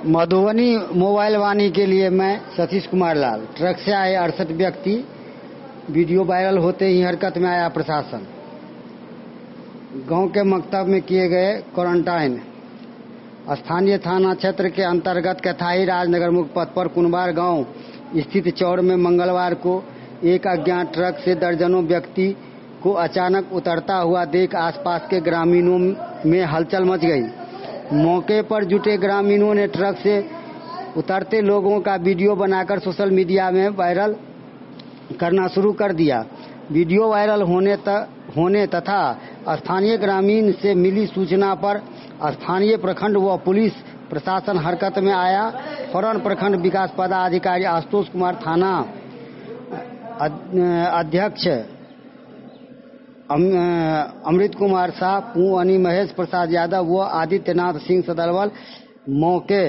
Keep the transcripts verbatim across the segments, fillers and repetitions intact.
Madhubani mobile वाणी के लिए मैं सतीश कुमार लाल। ट्रक से आए अड़सठ व्यक्ति, वीडियो वायरल होते ही हरकत में आया प्रशासन। गांव के मकतब में किए गए क्वारंटाइन। स्थानीय थाना क्षेत्र के अंतर्गत कैथाही राजनगर मुख्य पथ पर कुनबार गांव स्थित चौर में मंगलवार को एक अज्ञात ट्रक से दर्जनों व्यक्ति को अचानक उतरता हुआ देख आसपास के ग्रामीणों में हलचल मच गई। मौके पर जुटे ग्रामीणों ने ट्रक से उतरते लोगों का वीडियो बनाकर सोशल मीडिया में वायरल करना शुरू कर दिया। वीडियो वायरल होने त, होने तथा स्थानीय ग्रामीण से मिली सूचना पर स्थानीय प्रखंड व पुलिस प्रशासन हरकत में आया। फौरन प्रखंड विकास पदाधिकारी आशुतोष कुमार, थाना अध्यक्ष अमृत कुमार शाह, पुअनी महेश प्रसाद यादव व आदित्यनाथ सिंह सदलबल मौके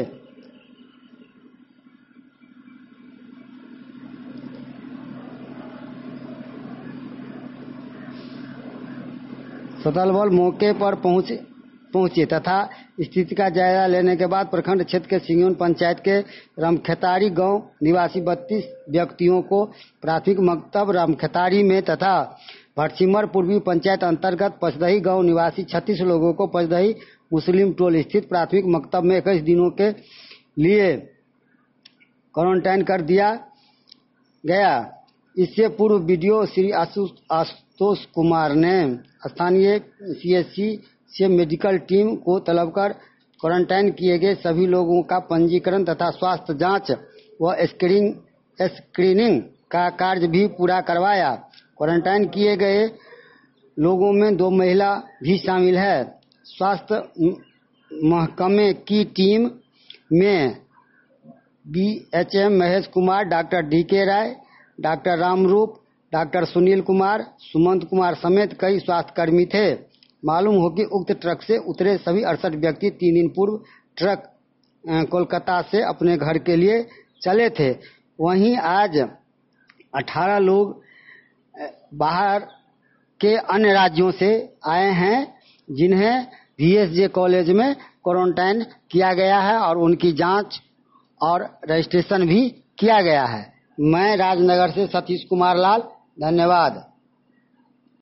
सदलबल मौके पर पहुंचे पहुंचे तथा स्थिति का जायजा लेने के बाद प्रखंड क्षेत्र के सिंगोन पंचायत के रामखेतारी गांव निवासी बत्तीस व्यक्तियों को प्राथमिक मकतब रामखेतारी में तथा भटसिमर पूर्वी पंचायत अंतर्गत पचदही गांव निवासी छत्तीस लोगों को पचदही मुस्लिम टोल स्थित प्राथमिक मकतब में इक्कीस दिनों के लिए क्वारंटाइन कर दिया गया। इससे पूर्व वीडियो श्री आशुतोष कुमार ने स्थानीय सीएचसी से मेडिकल टीम को तलब कर क्वारंटाइन किए गए सभी लोगों का पंजीकरण तथा स्वास्थ्य जांच व स्क्रीनिंग स्क्रीनिंग का कार्य भी पूरा करवाया। क्वारंटाइन किए गए लोगों में दो महिला भी शामिल है। स्वास्थ्य महकमे की टीम में BHM Mahesh Kumar, doctor D K Rai, doctor Ramroop, doctor Sunil Kumar, Sumant Kumar समेत कई स्वास्थ्यकर्मी थे। मालूम हो कि उक्त ट्रक से उतरे सभी अड़सठ व्यक्ति तीन दिन पूर्व ट्रक कोलकाता से अपने घर के लिए चले थे। वहीं आज अठारह लोग बाहर के अन्य राज्यों से आए हैं, जिन्हें वीएसजे कॉलेज में क्वारंटाइन किया गया है और उनकी जांच और रजिस्ट्रेशन भी किया गया है। मैं राजनगर से सतीश कुमार लाल, धन्यवाद।